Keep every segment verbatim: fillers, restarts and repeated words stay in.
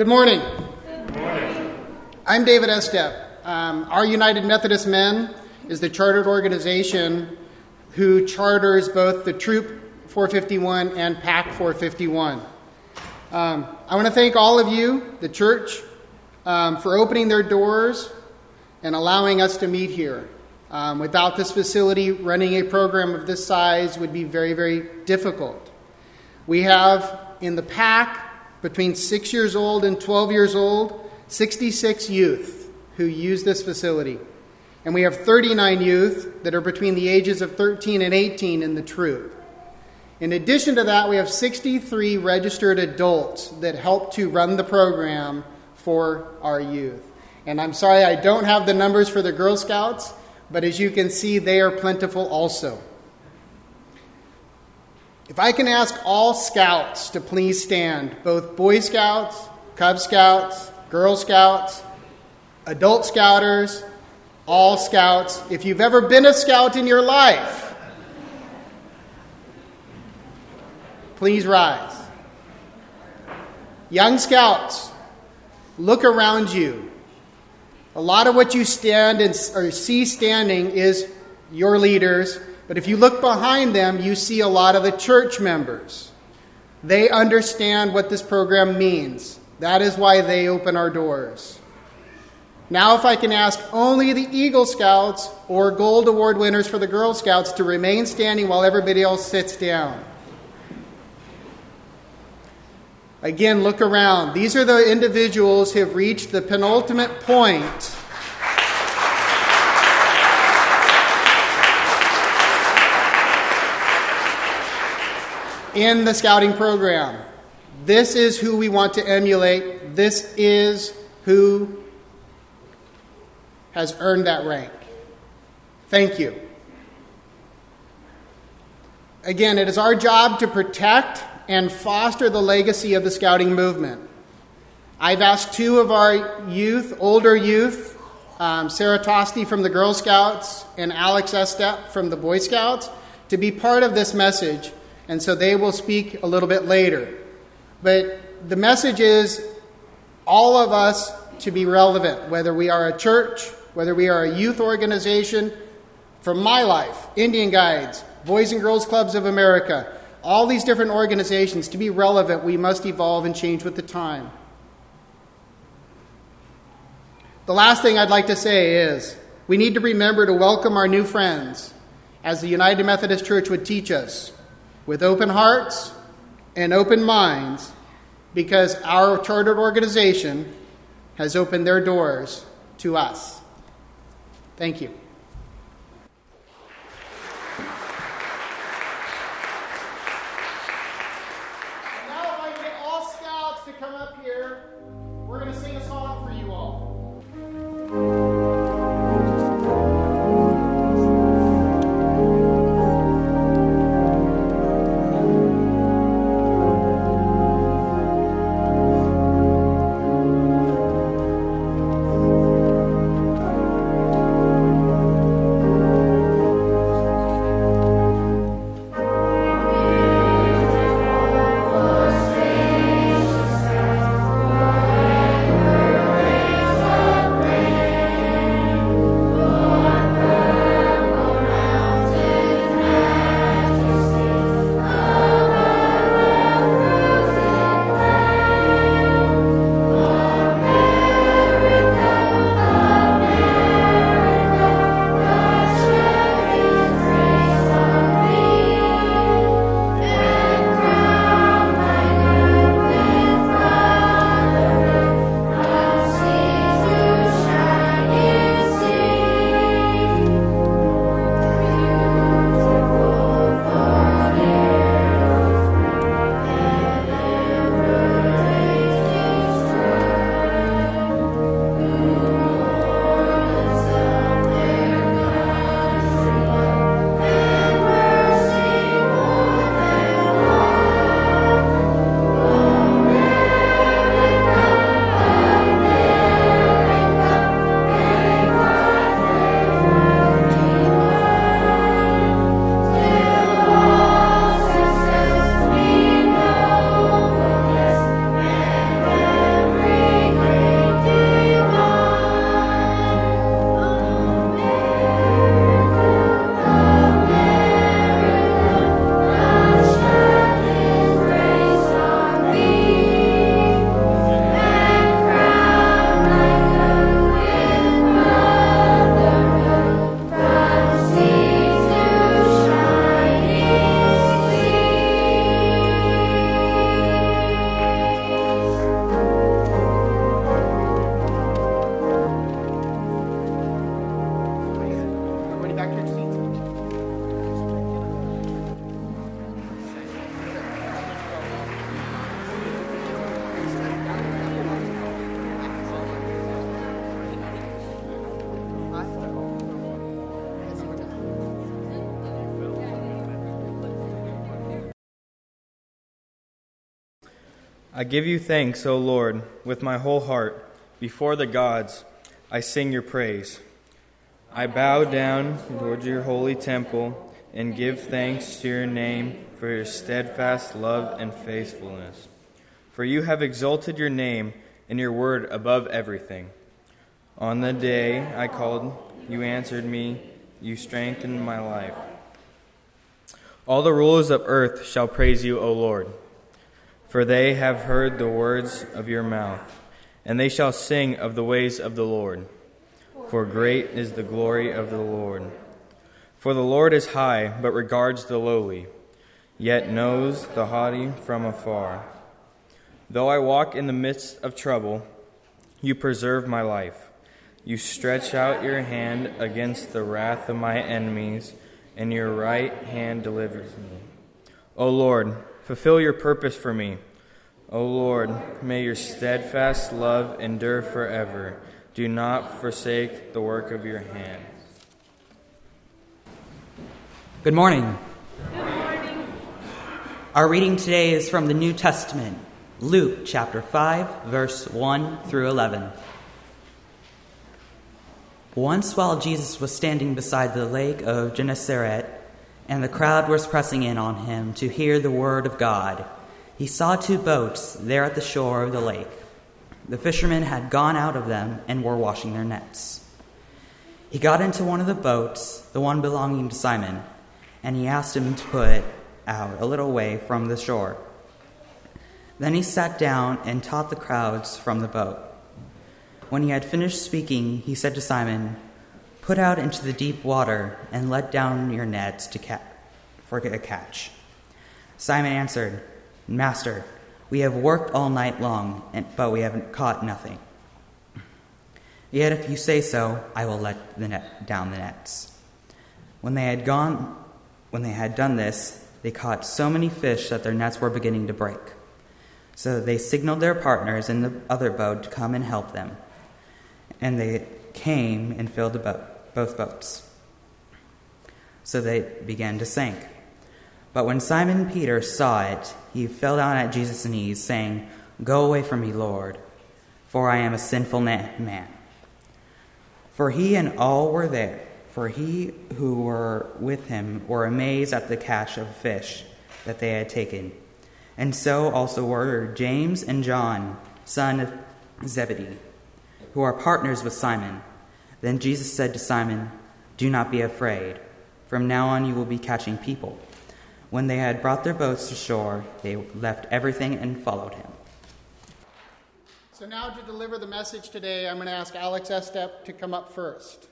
Good morning. Good morning. I'm David Estep. Um, our United Methodist Men is the chartered organization who charters both the Troop four fifty-one and PAC four fifty-one. Um, I want to thank all of you, the church, um, for opening their doors and allowing us to meet here. Um, without this facility, running a program of this size would be very, very difficult. We have in the PAC, between six years old and twelve years old, sixty-six youth who use this facility. And we have thirty-nine youth that are between the ages of thirteen and eighteen in the troop. In addition to that, we have sixty-three registered adults that help to run the program for our youth. And I'm sorry I don't have the numbers for the Girl Scouts, but as you can see, they are plentiful also. If I can ask all Scouts to please stand, both Boy Scouts, Cub Scouts, Girl Scouts, Adult Scouters, all Scouts. If you've ever been a Scout in your life, please rise. Young Scouts, look around you. A lot of what you stand and or see standing is your leaders, but if you look behind them, you see a lot of the church members. They understand what this program means. That is why they open our doors. Now, if I can ask only the Eagle Scouts or Gold Award winners for the Girl Scouts to remain standing while everybody else sits down. Again, look around. These are the individuals who have reached the penultimate point in the scouting program. This is who we want to emulate. This is who has earned that rank. Thank you. Again, it is our job to protect and foster the legacy of the scouting movement. I've asked two of our youth, older youth, um, Sarah Tosti from the Girl Scouts and Alex Estep from the Boy Scouts, to be part of this message, and so they will speak a little bit later. But the message is all of us to be relevant, whether we are a church, whether we are a youth organization. From my life, Indian Guides, Boys and Girls Clubs of America, all these different organizations, to be relevant, we must evolve and change with the time. The last thing I'd like to say is we need to remember to welcome our new friends, as the United Methodist Church would teach us, with open hearts and open minds, because our chartered organization has opened their doors to us. Thank you. Come up here. We're going to sing a song for you all. back to your seats. I give you thanks, O Lord, with my whole heart. Before the gods, I sing your praise. I bow down toward your holy temple and give thanks to your name for your steadfast love and faithfulness. For you have exalted your name and your word above everything. On the day I called, you answered me. You strengthened my life. All the rulers of earth shall praise you, O Lord. For they have heard the words of your mouth, and they shall sing of the ways of the Lord. For great is the glory of the Lord. For the Lord is high, but regards the lowly, yet knows the haughty from afar. Though I walk in the midst of trouble, you preserve my life. You stretch out your hand against the wrath of my enemies, and your right hand delivers me. O Lord, fulfill your purpose for me. O Lord, may your steadfast love endure forever. Do not forsake the work of your hands. Good morning. Good morning. Our reading today is from the New Testament, Luke chapter five, verse one through eleven. Once while Jesus was standing beside the lake of Gennesaret, and the crowd was pressing in on him to hear the word of God, he saw two boats there at the shore of the lake. The fishermen had gone out of them and were washing their nets. He got into one of the boats, the one belonging to Simon, and he asked him to put out a little way from the shore. Then he sat down and taught the crowds from the boat. When he had finished speaking, he said to Simon, "Put out into the deep water and let down your nets to ca- for a catch." Simon answered, "Master, we have worked all night long, but we haven't caught nothing. Yet if you say so, I will let the net down the nets." When they had gone, when they had done this, they caught so many fish that their nets were beginning to break. So they signaled their partners in the other boat to come and help them. And they came and filled the boat, both boats. So they began to sink. But when Simon Peter saw it, he fell down at Jesus' knees, saying, "Go away from me, Lord, for I am a sinful man." For he and all were there, for he who were with him were amazed at the catch of fish that they had taken. And so also were James and John, son of Zebedee, who are partners with Simon. Then Jesus said to Simon, "Do not be afraid. From now on you will be catching people." When they had brought their boats to shore, they left everything and followed him. So now to deliver the message today, I'm going to ask Alex Estep to come up first.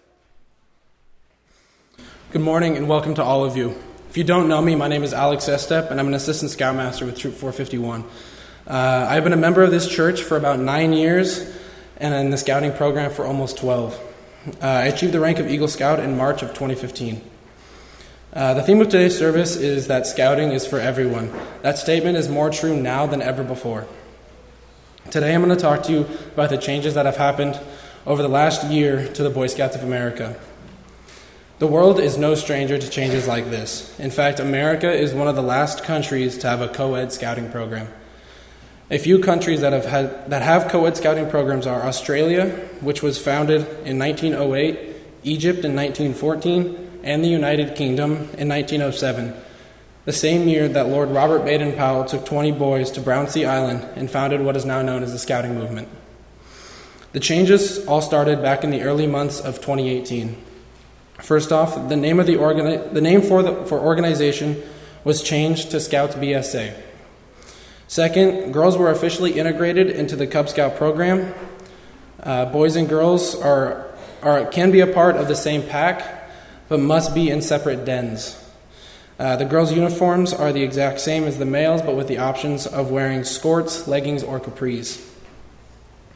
Good morning and welcome to all of you. If you don't know me, my name is Alex Estep, and I'm an assistant scoutmaster with Troop four fifty-one. Uh, I've been a member of this church for about nine years, and in the scouting program for almost twelve. Uh, I achieved the rank of Eagle Scout in March of twenty fifteen. Uh, the theme of today's service is that scouting is for everyone. That statement is more true now than ever before. Today I'm going to talk to you about the changes that have happened over the last year to the Boy Scouts of America. The world is no stranger to changes like this. In fact, America is one of the last countries to have a co-ed scouting program. A few countries that have had that have co-ed scouting programs are Australia, which was founded in nineteen oh eight, Egypt in nineteen fourteen, and the United Kingdom in nineteen oh seven, the same year that Lord Robert Baden-Powell took twenty boys to Brownsea Island and founded what is now known as the Scouting Movement. The changes all started back in the early months of twenty eighteen. First off, the name of the organi- the name for the for organization was changed to Scouts B S A. Second, girls were officially integrated into the Cub Scout program. Uh, boys and girls are are can be a part of the same pack, but must be in separate dens. Uh, the girls' uniforms are the exact same as the males, but with the options of wearing skirts, leggings, or capris.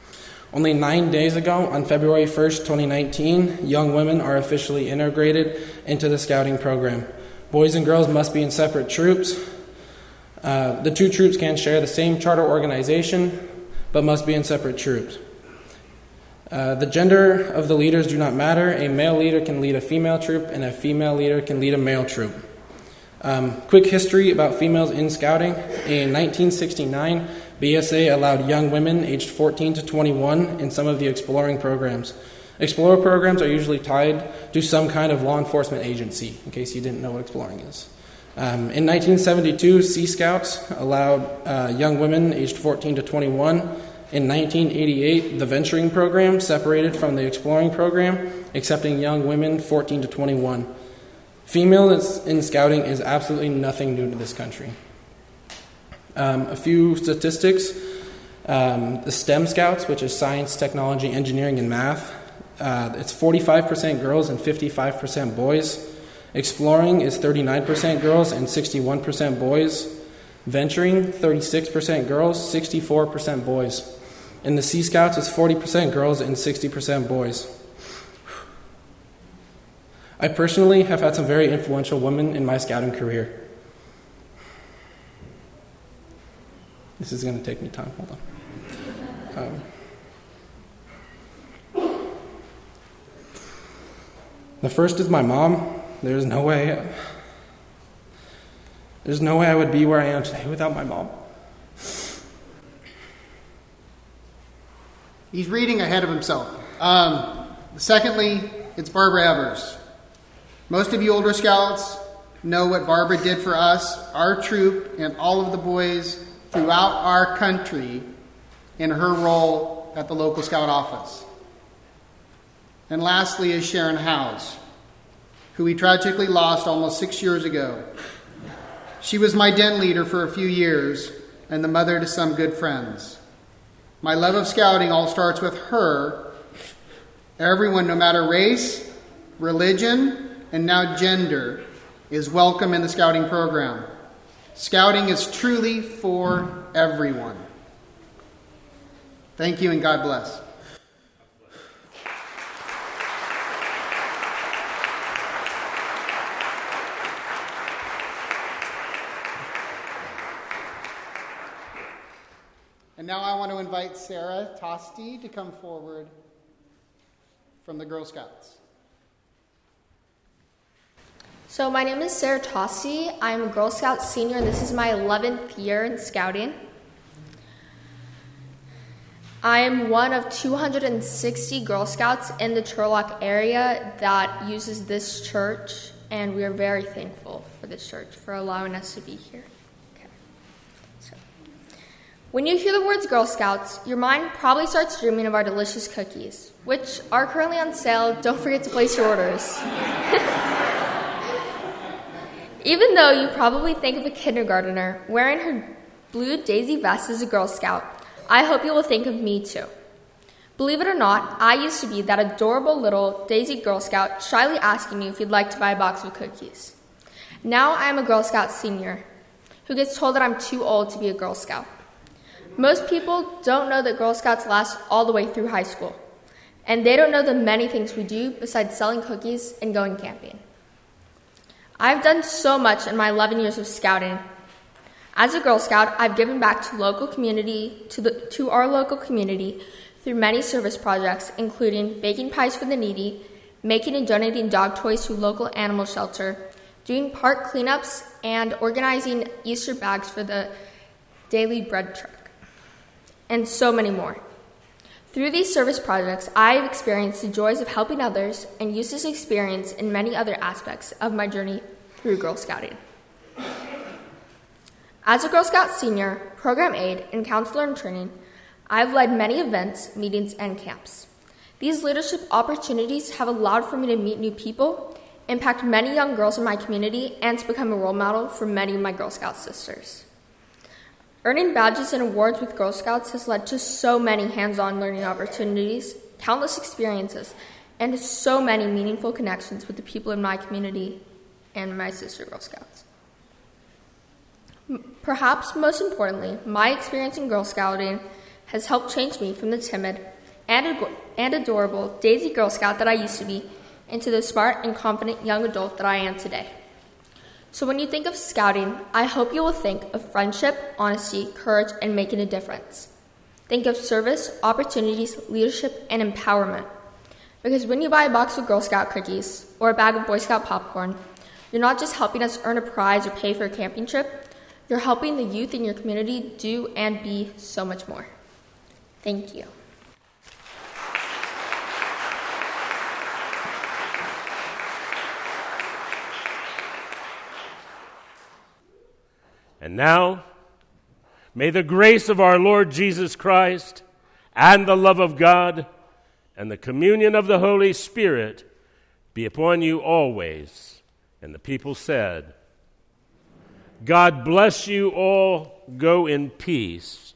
Only nine days ago, on February first, twenty nineteen, young women are officially integrated into the scouting program. Boys and girls must be in separate troops. Uh, the two troops can share the same charter organization, but must be in separate troops. Uh, the gender of the leaders do not matter. A male leader can lead a female troop, and a female leader can lead a male troop. Um, quick history about females in scouting. In nineteen sixty-nine, B S A allowed young women aged fourteen to twenty-one in some of the exploring programs. Explorer programs are usually tied to some kind of law enforcement agency, in case you didn't know what exploring is. Um, in nineteen seventy-two, Sea Scouts allowed uh, young women aged fourteen to twenty-one. In nineteen eighty-eight, the venturing program separated from the exploring program, accepting young women fourteen to twenty-one. Female in scouting is absolutely nothing new to this country. Um, a few statistics. Um, the STEM Scouts, which is science, technology, engineering, and math, uh, it's forty-five percent girls and fifty-five percent boys. Exploring is thirty-nine percent girls and sixty-one percent boys. Venturing, thirty-six percent girls, sixty-four percent boys. In the Sea Scouts, it's forty percent girls and sixty percent boys. I personally have had some very influential women in my scouting career. This is going to take me time. Hold on. Um, the first is my mom. There's no way. There's no way I would be where I am today without my mom. He's reading ahead of himself. Um, secondly, it's Barbara Evers. Most of you older scouts know what Barbara did for us, our troop, and all of the boys throughout our country in her role at the local scout office. And lastly is Sharon Howes, who we tragically lost almost six years ago. She was my den leader for a few years and the mother to some good friends. My love of scouting all starts with her. Everyone, no matter race, religion, and now gender, is welcome in the scouting program. Scouting is truly for everyone. Thank you and God bless. And now I want to invite Sarah Tosti to come forward from the Girl Scouts. So my name is Sarah Tosti. I'm a Girl Scout senior, and this is my eleventh year in scouting. I am one of two hundred sixty Girl Scouts in the Turlock area that uses this church, and we are very thankful for this church for allowing us to be here. Okay. So, when you hear the words Girl Scouts, your mind probably starts dreaming of our delicious cookies, which are currently on sale. Don't forget to place your orders. Even though you probably think of a kindergartner wearing her blue daisy vest as a Girl Scout, I hope you will think of me too. Believe it or not, I used to be that adorable little daisy Girl Scout shyly asking you if you'd like to buy a box of cookies. Now I am a Girl Scout senior who gets told that I'm too old to be a Girl Scout. Most people don't know that Girl Scouts last all the way through high school, and they don't know the many things we do besides selling cookies and going camping. I've done so much in my eleven years of scouting. As a Girl Scout, I've given back to local community, to the to our local community through many service projects, including baking pies for the needy, making and donating dog toys to a local animal shelter, doing park cleanups, and organizing Easter bags for the daily bread truck, and so many more. Through these service projects, I have experienced the joys of helping others and used this experience in many other aspects of my journey through Girl Scouting. As a Girl Scout senior, program aide, and counselor in training, I have led many events, meetings, and camps. These leadership opportunities have allowed for me to meet new people, impact many young girls in my community, and to become a role model for many of my Girl Scout sisters. Earning badges and awards with Girl Scouts has led to so many hands-on learning opportunities, countless experiences, and so many meaningful connections with the people in my community and my sister Girl Scouts. Perhaps most importantly, my experience in Girl Scouting has helped change me from the timid and, ag- and adorable Daisy Girl Scout that I used to be into the smart and confident young adult that I am today. So when you think of scouting, I hope you will think of friendship, honesty, courage, and making a difference. Think of service, opportunities, leadership, and empowerment. Because when you buy a box of Girl Scout cookies or a bag of Boy Scout popcorn, you're not just helping us earn a prize or pay for a camping trip, you're helping the youth in your community do and be so much more. Thank you. And now, may the grace of our Lord Jesus Christ and the love of God and the communion of the Holy Spirit be upon you always. And the people said, God bless you all. Go in peace.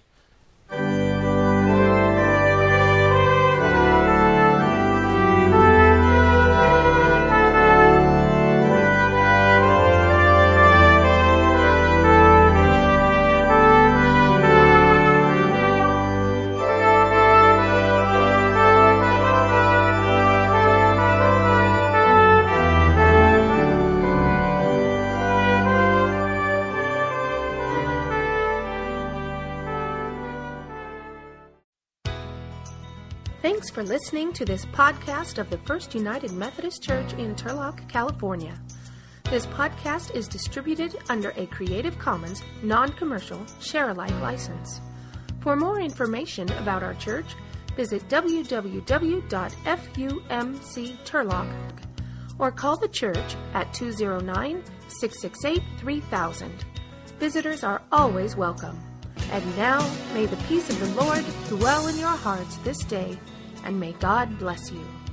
Thanks for listening to this podcast of the First United Methodist Church in Turlock, California. This podcast is distributed under a Creative Commons non-commercial share-alike license. For more information about our church, visit w w w dot fumcturlock dot org or call the church at two oh nine, six six eight, three thousand. Visitors are always welcome. And now, may the peace of the Lord dwell in your hearts this day, and may God bless you.